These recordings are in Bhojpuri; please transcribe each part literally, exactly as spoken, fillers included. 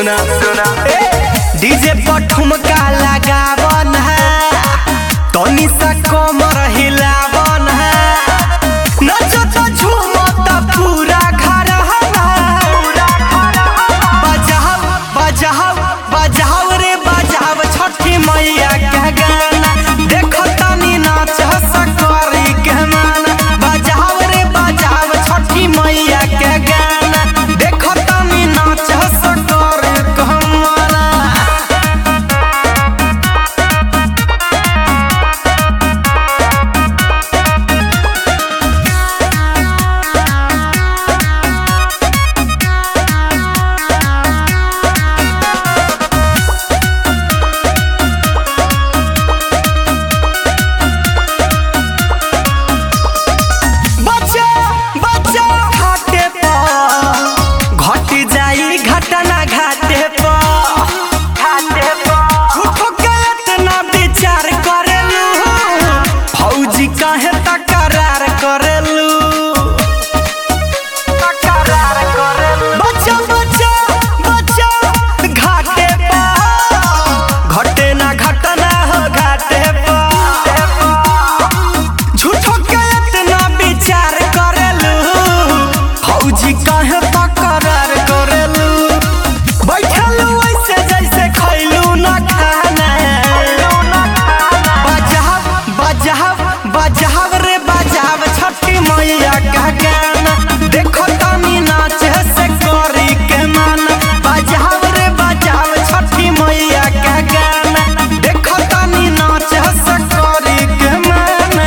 सुना सुना डीजे पर ठुमका लगावन है तनी सा कमर हिलावन है नचो तो झूमो तो पूरा घर बजाओ बजाओ बजाओ रे बजाओ छठी मैया के गाना देखो तनी नाच सकरी के माना बजाओ रे बजाओ छठी मैया के गाना देखो तनी नाच सकरी के माना। काहे तकरार करेलू तकरार करेलू बच्चा बच्चा बच्चा घाटे पर घटे ना घटना हो घाटे पर झूठो के इतना विचार करेलू फौजी काहे तकरार करेलू बैठलू ऐसे जैसे खैलू ना खाना बजाओ बजाओ बजाव रे बजाव छठी मैया का गाना देखो तनी नाच से करी के माना बजाव रे बजाव छठी मैया का गाना देखो तनी नाच से करी के माना।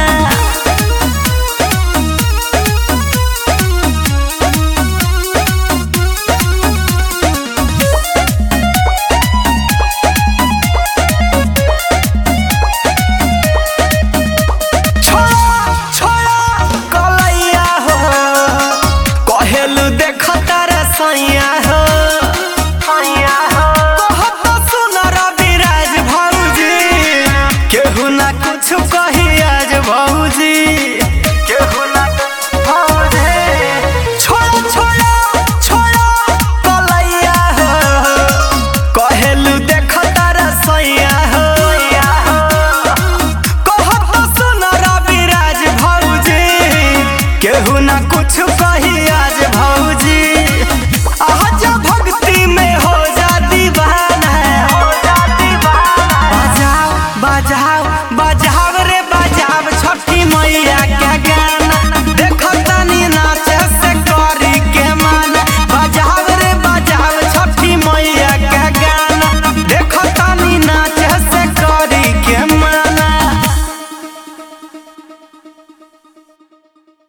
सैया